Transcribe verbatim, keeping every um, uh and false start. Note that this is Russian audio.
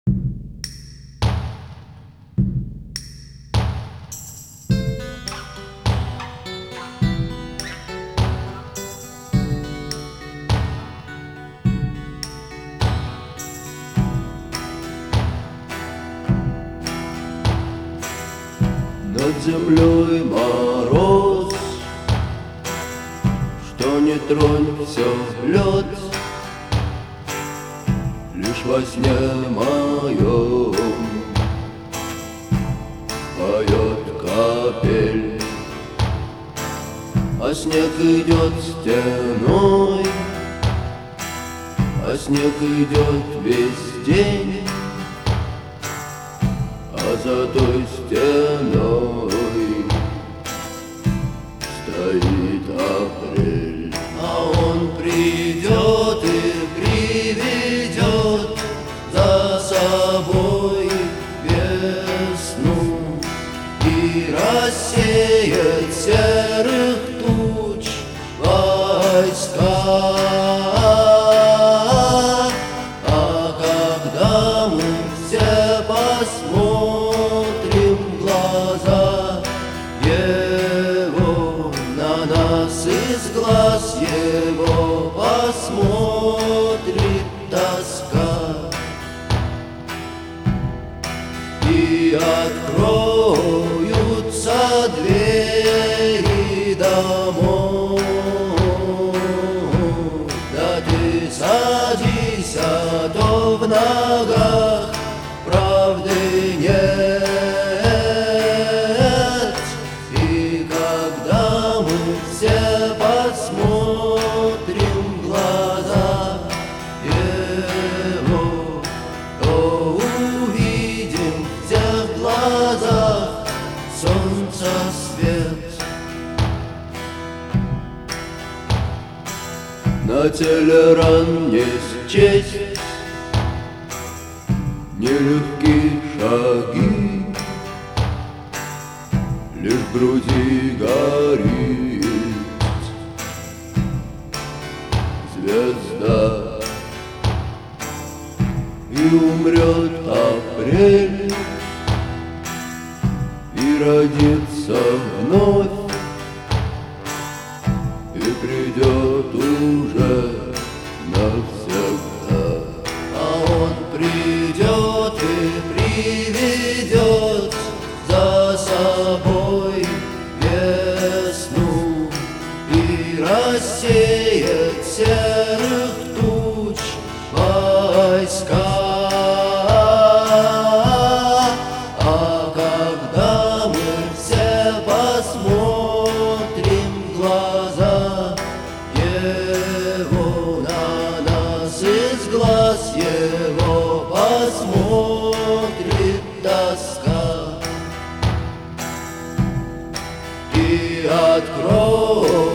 Над землей мороз, что не тронь, все лед. Лишь во сне моем поет капель, а снег идет стеной, а снег идет весь день. А за той стеной стоит апрель, а он придет и приведет за собой весну и рассеет серых туч войска. А когда мы все посмотрим в глаза его, на нас из глаз его посмотрит тоска, и откроются двери домов. Да ты садись, а то в ногах правды нет. И когда мы все посмотрим в глаза его, то увидим в тех глазах солнца свет. На телеран не счесть нелегкие шаги, лишь в груди горит звезда, и умрет апрель, и родится вновь, и придет уже навсегда. А он придет и приведет за собой весну и рассеет серых туч войска. А когда мы все посмотрим в глаза его, на нас из глаз его посмотрит тоска, и откроет